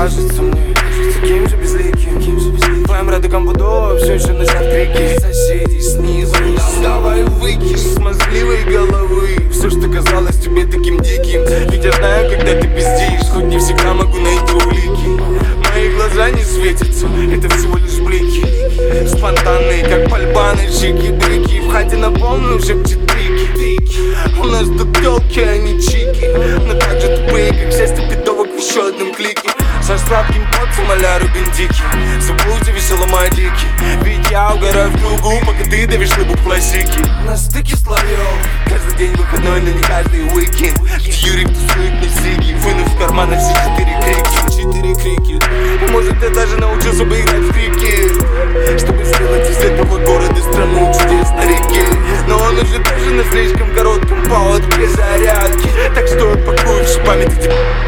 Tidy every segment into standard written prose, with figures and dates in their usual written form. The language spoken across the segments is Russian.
кажется мне таким же безликим. Твоим радугам буду все еще носят крики соседей снизу. Давай выкинь с мозгливой головы все, что казалось тебе таким диким. Ведь я знаю, когда ты пиздишь, хоть не всегда могу найти улики. Мои глаза не светятся, это всего лишь блики, спонтанные, как пальба на чики-брики. В хате на полную шепчет трики. У нас тут тёлки, а не чики, но так же тупые, как счастье пидовок в еще одном клике. Со сладким потом а-ля Рубин Дики, забудьте весело мои дики. Ведь я угораю в кругу, пока ты давишь рыбу классики. На стыке слоёв, каждый день выходной, но не каждый уикенд. Где Юрик тусует мне сиги, вынув в карманы все 4 крики. Может, я даже научился бы играть в крикет, чтобы сделать из этого города страну чудес на реке. Но он уже тоже на слишком коротком поводке зарядки, так что я пакую всю память эти.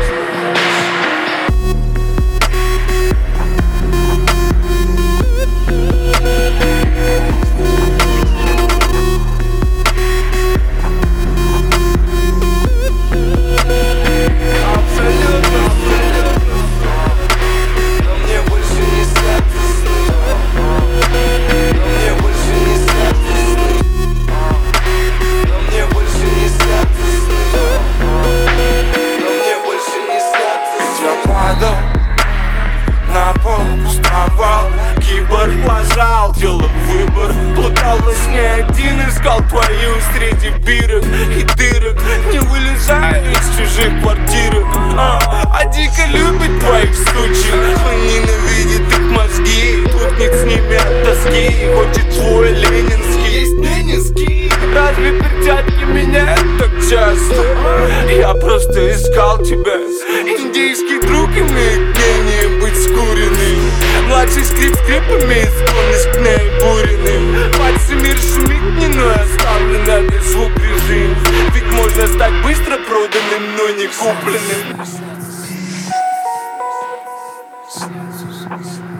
На пол вставал, киборг лажал, делал выбор. Плутал во сне один, искал твою среди бирок и дырок. Не вылезая из чужих квартирок, а дико любит твоих сучек. Он ненавидит их мозги, тухнет с ними от тоски. Хочет твой ленинский, есть ленинский. Разве перчатки меняют так часто? Я просто искал тебя. Индийский друг имеет гение быть скуренным. Младший скрипами, склонность к наибуренным. Пальцы мир шумит не, но оставлена без звук режим. Ведь можно стать быстро проданным, но не купленным.